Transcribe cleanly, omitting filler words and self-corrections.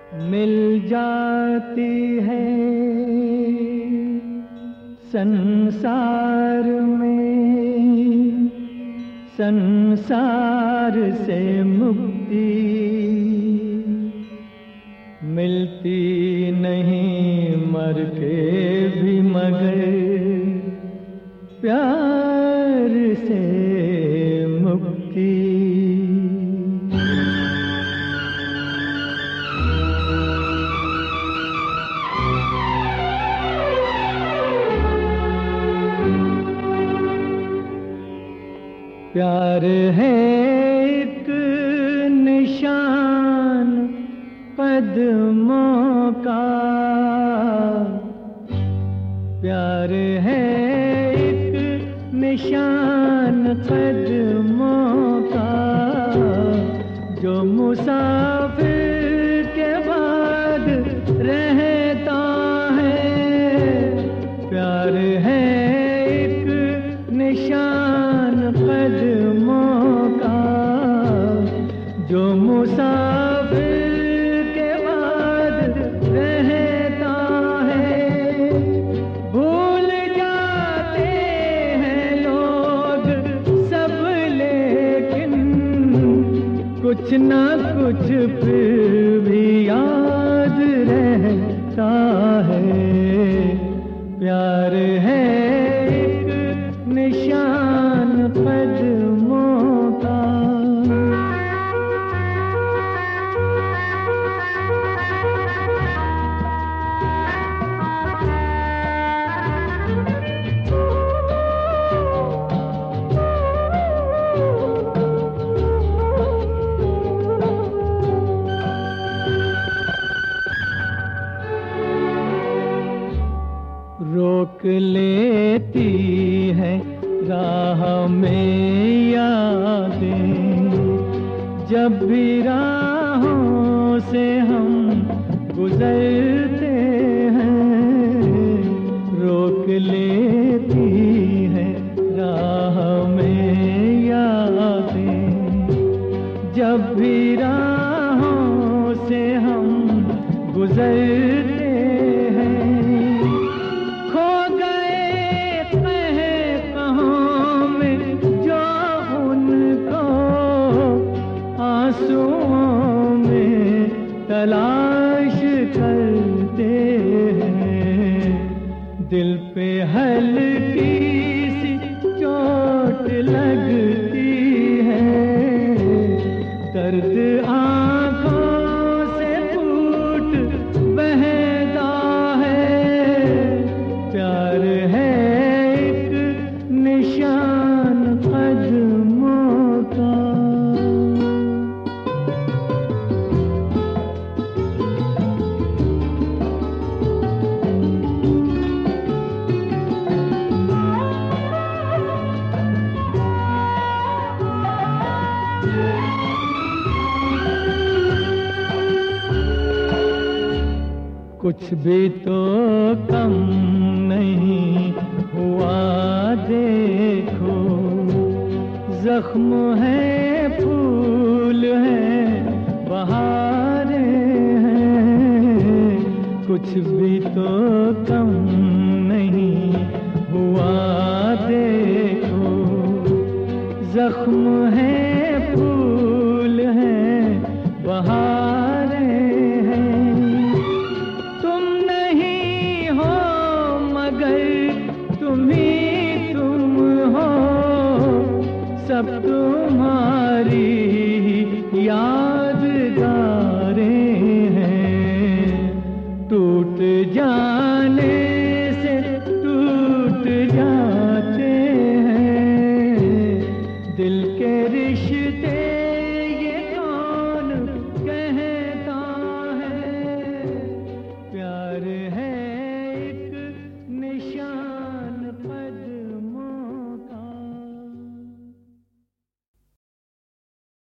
मिल जाती है संसार में, संसार से मुक्ति मिलती नहीं मर के भी, मगर प्यार से मुक्ति। प्यार है एक निशान कदमों का, प्यार है एक निशान कदमों का, जो मुसाफिर के बाद रहता है। प्यार है एक निशान कदमों का, जो मुसाफिर के बाद रहता है। भूल जाते हैं लोग सब, लेकिन कुछ ना कुछ फिर भी याद रहता है। प्यार है एक निशान कदमों का। रोक लेती है राह में यादें, जब भी राहों से हम गुजरते हैं। रोक लेती है राह में यादें, जब भी राहों से हम गुजरते हैं। आंसुओं में तलाश करते हैं। दिल पे हल्की सी चोट लगती है, दर्द आंखों से फूट बहता है। प्यार है एक निशान कदमों का। कुछ भी तो कम नहीं हुआ देखो, जख्म है फूल है बहारें हैं। कुछ भी तो कम नहीं हुआ देखो, जख्म है फूल है बहारें हैं। तुम ही तुम हो, सब तुम्हारी यादगारें हैं। टूट जा